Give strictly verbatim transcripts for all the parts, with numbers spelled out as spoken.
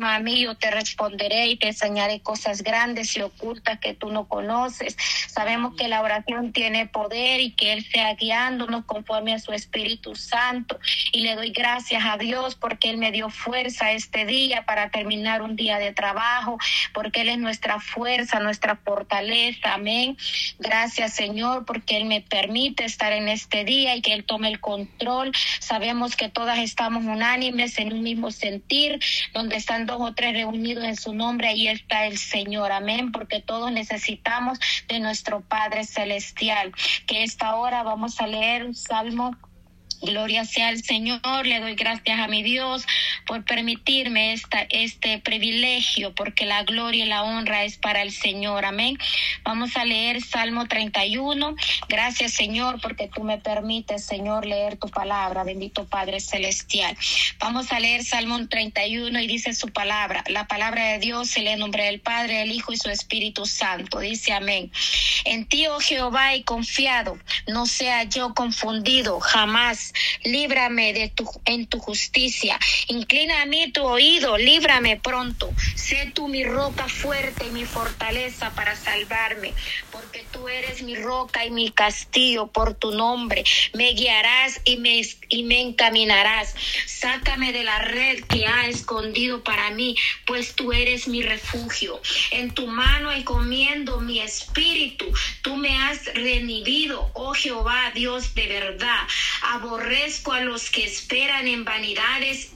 clama a mí, yo te responderé y te enseñaré cosas grandes y ocultas que tú no conoces. Sabemos que la oración tiene poder y que Él sea guiándonos conforme a su Espíritu Santo. Y le doy gracias a Dios porque Él me dio fuerza este día para terminar un día de trabajo, porque Él es nuestra fuerza, nuestra fortaleza. Amén. Gracias, Señor, porque Él me permite estar en este día y que Él tome el control. Sabemos que todas estamos unánimes en un mismo sentir, donde están dos o tres reunidos en su nombre, ahí está el Señor. Amén, porque todos necesitamos de nuestro Padre Celestial. Que esta hora vamos a leer un salmo. Gloria sea al Señor, le doy gracias a mi Dios por permitirme esta, este privilegio, porque la gloria y la honra es para el Señor. Amén. Vamos a leer Salmo treinta y uno. Gracias, Señor, porque tú me permites, Señor, leer tu palabra. Bendito Padre Celestial. Vamos a leer Salmo treinta y uno y dice su palabra. La palabra de Dios se lee en nombre del Padre, del Hijo y su Espíritu Santo. Dice amén. En ti, oh Jehová, he confiado, no sea yo confundido jamás. Líbrame de tu, en tu justicia. Inclina a mí tu oído, líbrame pronto. Sé tú mi roca fuerte y mi fortaleza para salvarme, porque tú eres mi roca y mi castillo. Por tu nombre me guiarás y me, y me encaminarás. Sácame de la red que ha escondido para mí, pues tú eres mi refugio. En tu mano encomiendo mi espíritu. Tú me has redimido, oh Jehová, Dios de verdad. Aborrezco a los que esperan en vanidades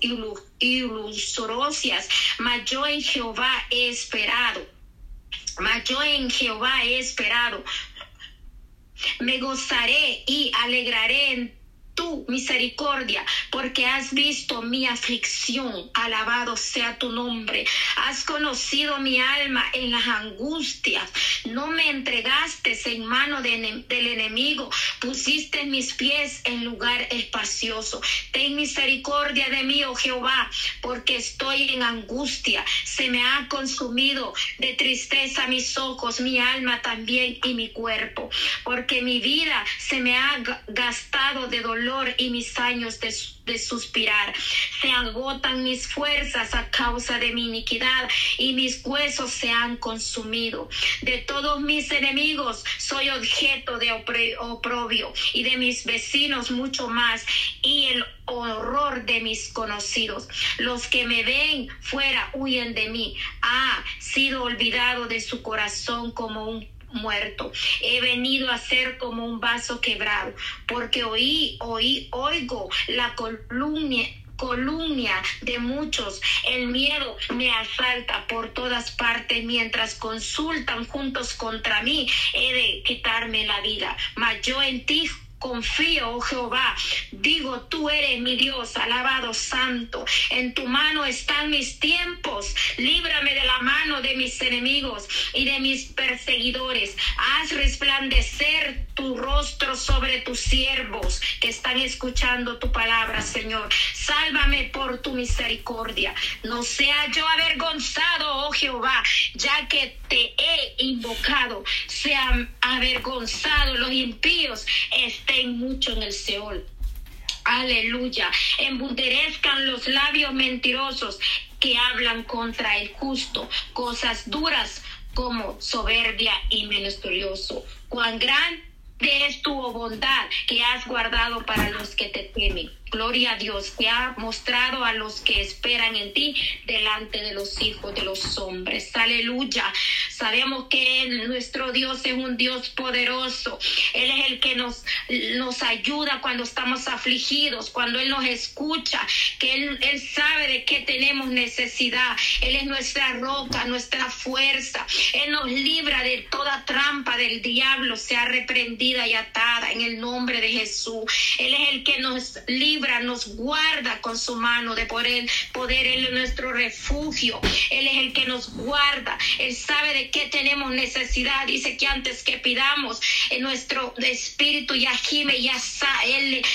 ilusorias, mas yo en Jehová he esperado. Mas yo en Jehová he esperado. Me gozaré y alegraré en tu misericordia, porque has visto mi aflicción. Alabado sea tu nombre. Has conocido mi alma en las angustias. No me entregaste en mano de, del enemigo. Pusiste mis pies en lugar espacioso. Ten misericordia de mí, oh Jehová, porque estoy en angustia. Se me ha consumido de tristeza mis ojos, mi alma también y mi cuerpo, porque mi vida se me ha gastado de dolor y mis años de, de suspirar. Se agotan mis fuerzas a causa de mi iniquidad y mis huesos se han consumido. De todos mis enemigos soy objeto de oprobio y de mis vecinos mucho más, y el horror de mis conocidos. Los que me ven fuera huyen de mí. Ha sido olvidado de su corazón como un muerto. He venido a ser como un vaso quebrado, porque oí, oí, oigo la columna Columnia de muchos. El miedo me asalta por todas partes. Mientras consultan juntos contra mí, he de quitarme la vida. Mas yo en ti confío, oh Jehová. Digo, tú eres mi Dios, alabado santo. En tu mano están mis tiempos. Líbrame de la mano de mis enemigos y de mis perseguidores. Haz resplandecer tu rostro sobre tus siervos que están escuchando tu palabra, Señor. Sálvame por tu misericordia. No sea yo avergonzado, oh Jehová, ya que te he invocado. Sean avergonzados los impíos, estén mucho en el Seol. Aleluya. Embruterezcan los labios mentirosos que hablan contra el justo, cosas duras como soberbia y menosprioso. Cuán grande es tu bondad que has guardado para los que te temen. Gloria a Dios, que ha mostrado a los que esperan en ti delante de los hijos de los hombres. Aleluya. Sabemos que Él, nuestro Dios, es un Dios poderoso. Él es el que nos, nos ayuda cuando estamos afligidos, cuando Él nos escucha, que Él, Él sabe de qué tenemos necesidad. Él es nuestra roca, nuestra fuerza. Él nos libra de toda trampa del diablo, sea reprendida y atada en el nombre de Jesús. Él es el que nos libra, nos guarda con su mano de poder, poder. Él es nuestro refugio. Él es el que nos guarda. Él sabe de qué tenemos necesidad. Dice que antes que pidamos, en nuestro espíritu ya gime, ya sa, Él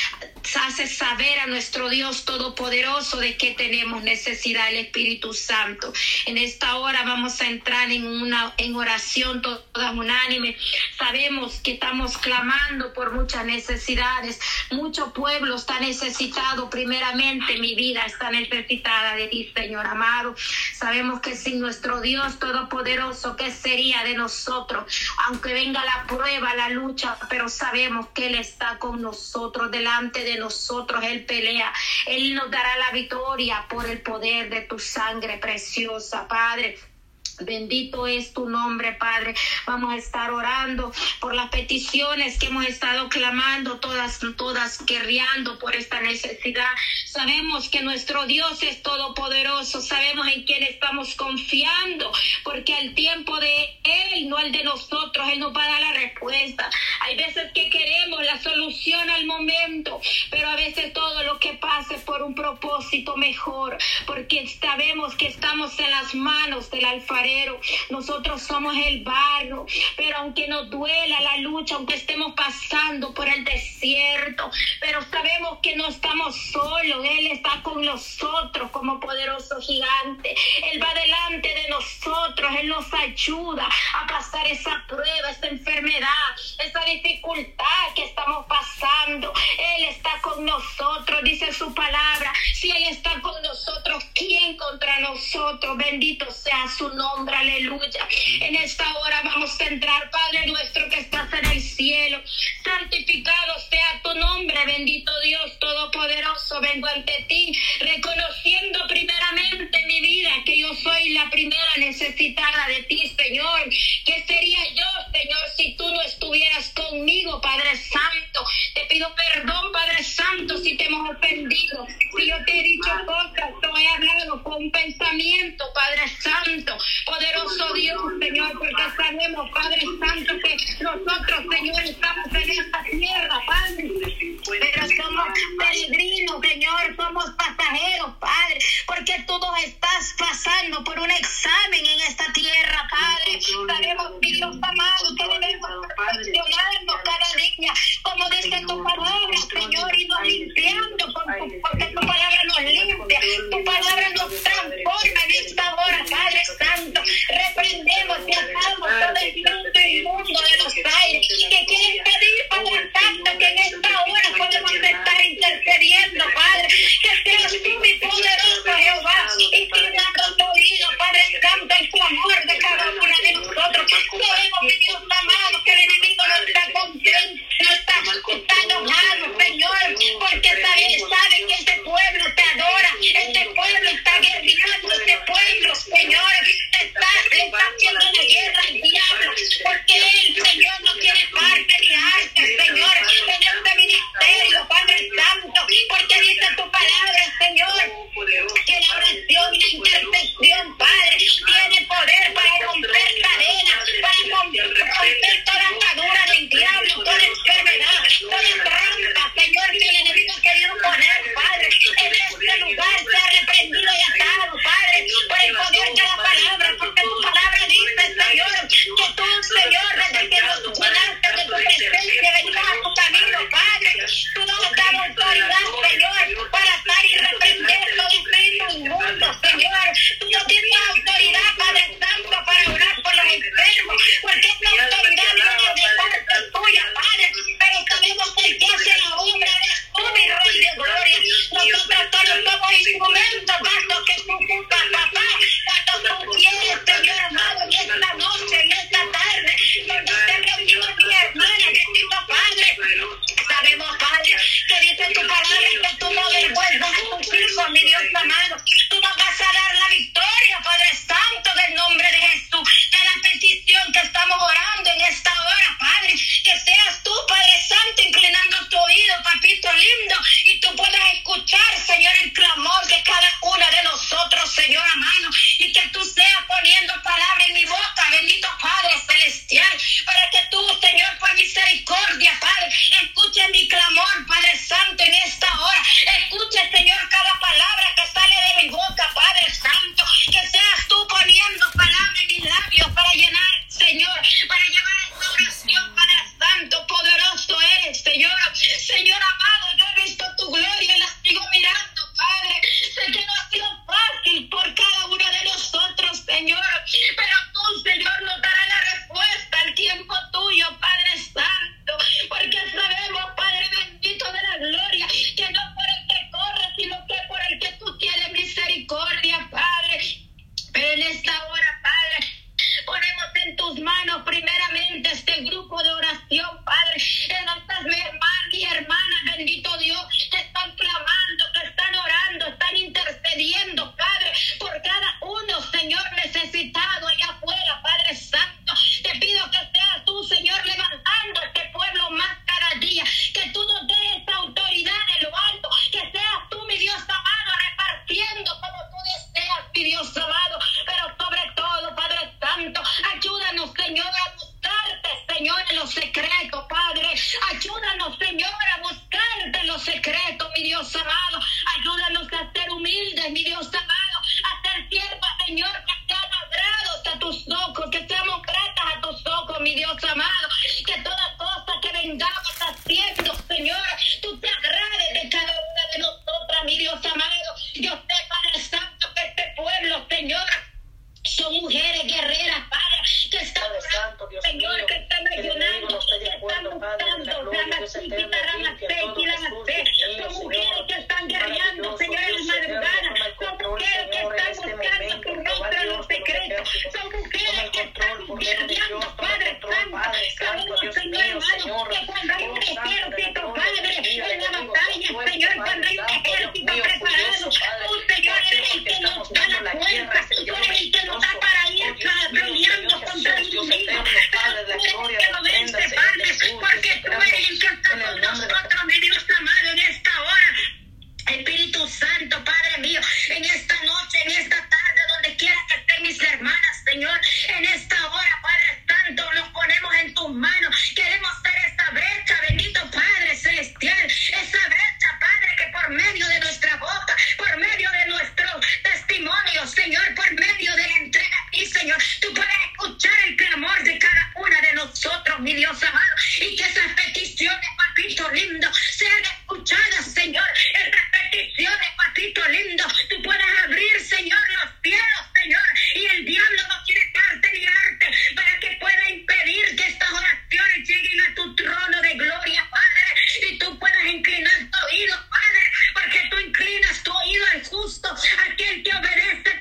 hace saber a nuestro Dios Todopoderoso de que tenemos necesidad del Espíritu Santo. En esta hora vamos a entrar en una en oración todas unánime. Sabemos que estamos clamando por muchas necesidades. Mucho pueblo está necesitado. Primeramente, mi vida está necesitada de ti, Señor amado. Sabemos que sin nuestro Dios Todopoderoso, ¿qué sería de nosotros? Aunque venga la prueba, la lucha, pero sabemos que Él está con nosotros, delante de nosotros. Él pelea. Él nos dará la victoria por el poder de tu sangre preciosa, Padre. Bendito es tu nombre, Padre. Vamos a estar orando por las peticiones que hemos estado clamando, todas, todas guerreando por esta necesidad. Sabemos que nuestro Dios es todopoderoso. Sabemos en quién estamos confiando, porque al tiempo de Él, no al de nosotros, Él nos va a dar la respuesta. Hay veces que queremos la solución al momento, pero a veces todo lo que pasa es por un propósito mejor, porque sabemos que estamos en las manos del alfarero. Nosotros somos el barro, pero aunque nos duela la lucha, aunque estemos pasando por el desierto, pero sabemos que no estamos solos. Él está con nosotros como poderoso gigante. Él va delante de nosotros. Él nos ayuda a pasar esa prueba, esa enfermedad, esa dificultad que estamos pasando. Él está con nosotros, dice su palabra. Si Él está con nosotros, ¿quién contra nosotros? Bendito sea su nombre. Aleluya. En esta hora vamos a entrar, Padre nuestro que estás en el cielo. Santificado sea tu nombre, bendito Dios Todopoderoso. Vengo ante ti, reconociendo primeramente mi vida, que yo soy la primera necesitada de ti, Señor. ¿Qué sería yo, Señor, si tú no estuvieras conmigo, Padre Santo? Te pido perdón, Padre Santo, si te hemos ofendido, si yo te he dicho cosas, te he hablado con pensamiento, Padre Santo. Poderoso Dios, Señor, porque sabemos, Padre Santo, que nosotros, Señor, estamos en esta tierra, Padre, pero somos peregrinos, Señor, somos pasajeros, Padre, porque tú nos estás pasando por un examen en esta tierra, Padre. Sabemos, Dios amado, que debemos perfeccionarnos cada día, como dice tu palabra, Señor, y nos limpiando, porque tu palabra nos limpia, tu palabra nos transforma en esta hora, Padre Santo. Reprendemos y atamos todo el mundo inmundo de los aires que quieren pedir, Padre Santo, que en esta hora podemos estar intercediendo, Padre, que seas tú, mi poderoso Jehová, y tirando tu oído, Padre Santo, el clamor de cada uno de nosotros. Sabemos, mi Dios amado, que el enemigo no está contento, no está, está enojado, Señor, porque sabe, sabe que este pueblo te adora, este pueblo está guerreando, este pueblo, Señor, está, está haciendo una guerra al diablo, porque él, Señor, mis hermanas, Señor, en esta hora, Padre Santo, nos ponemos en tus manos. Queremos ser esa brecha, bendito Padre Celestial, esa brecha, Padre, que por medio de nuestra boca, por medio de nuestro testimonio, Señor, por medio de la entrega a ti, Señor, tú puedes escuchar el clamor de cada una de nosotros, mi Dios amado, y que esas peticiones, papito lindo, sean escuchadas, Señor. Esas peticiones, papito lindo, tú puedes abrir, Señor, los cielos, Señor, y el diablo no quiere cartelarte para que pueda impedir que estas oraciones lleguen a tu trono de gloria, Padre, y tú puedas inclinar tu oído, Padre, porque tú inclinas tu oído al justo, aquel que obedece.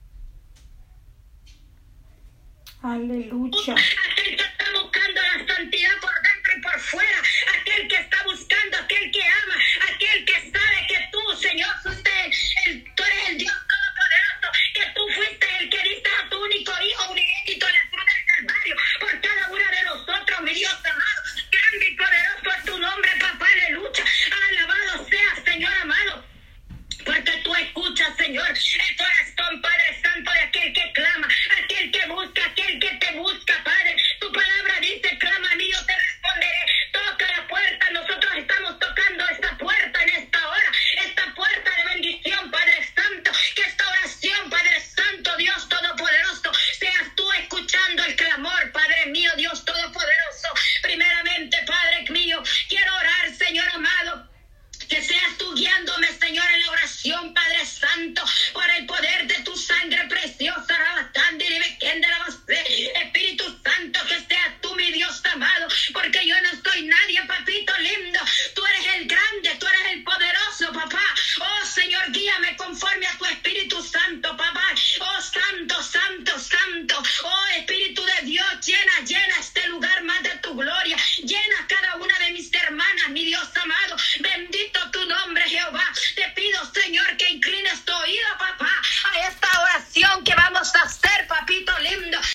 Aleluya. Aquel que está buscando la santidad por dentro y por fuera, aquel que está buscando, aquel que ama, aquel que sabe que tú, Señor, fuiste el, tú eres el Dios todopoderoso, que tú fuiste el que diste a tu único hijo unigénito en la cruz del Calvario por cada uno de nosotros, mi Dios amado. Grande y poderoso es tu nombre, papá, aleluya. Alabado sea, Señor amado, porque tú escuchas, Señor, el corazón, Padre Santo, de aquel que clama, aquel que busca, aquel que te busca, Padre. Tu palabra dice, clama a mí, yo te responderé. Toca la puerta, nosotros estamos tocando esta puerta en esta hora, esta puerta de bendición, Padre Santo. Que esta oración, Padre Santo, Dios Todopoderoso, seas tú escuchando el clamor, Padre mío, Dios Todopoderoso. Primeramente, Padre mío, quiero orar, Señor amado, que seas tú guiándome, Señor, en la oración, Padre Santo, por el poder de tu sangre preciosa,